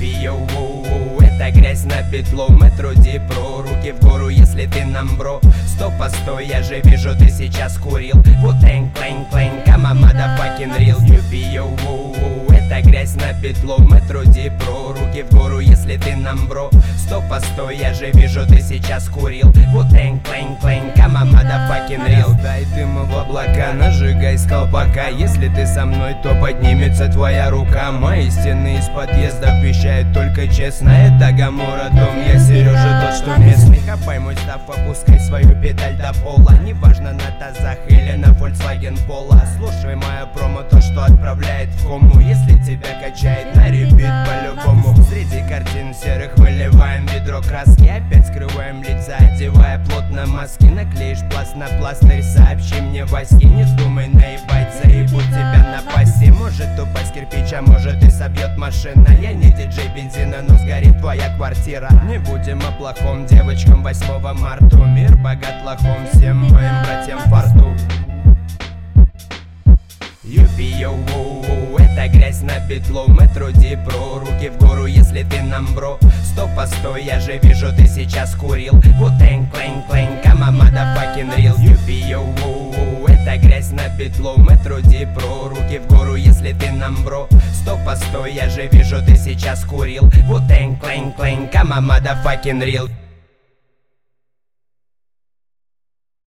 Юпи-йоу-воу-воу, это грязь на петло, метро Дипро, руки в гору, если ты нам бро. Стоп, постой, я же вижу, ты сейчас курил. Ву-тэнг, клэнг, клэнг, кама, motherfucking real. Юпи-йоу-воу-воу, это грязь на петло, метро Дипро, руки в гору, если ты нам бро. Стоп, постой, я же вижу, ты сейчас курил. Ву-тэнг, клэнг, клэнг, кама, motherfucking real. Дай дыма в облака, нажигай с колпака. Если ты со мной, то поднимется твоя рука. Мои стены из подъездов вещают только честно. Это Гамора дом, я Сережа тот, что местный. Хапай мой став, опускай свою педаль до пола. Неважно на тазах или на Volkswagen Polo. Слушай мое промо, то, что отправляет в кому. Если тебя качает на репит по-любому. Среди картин серых выливаем ведро краски. Опять скрываем лица, одевая плотно маски. Наклеишь пласт на пластырь, сообщи мне Ваське. Не вздумай наебать, заебут тебя на пасе. Может упасть кирпич, а может и собьет машина. Я не диджей бензина, но сгорит твоя квартира. Не будем о плохом девочкам 8 марта. Мир богат лохом, всем моим братьям фарту. Юпи-йоу-воу-воу, это грязь на петло, метро Дипро, руки в гору, если ты нам бро. Стоп, постой, я же вижу, ты сейчас курил. Ву-тэнг, клэнг, клэнг, кама, motherfucking real. Юпи-йоу-воу-воу, это грязь на петло, метро Дипро, руки в гору, если ты нам бро. Стоп, постой, я же вижу, ты сейчас курил. Ву-тэнг, клэнг, клэнг, кама, motherfucking real.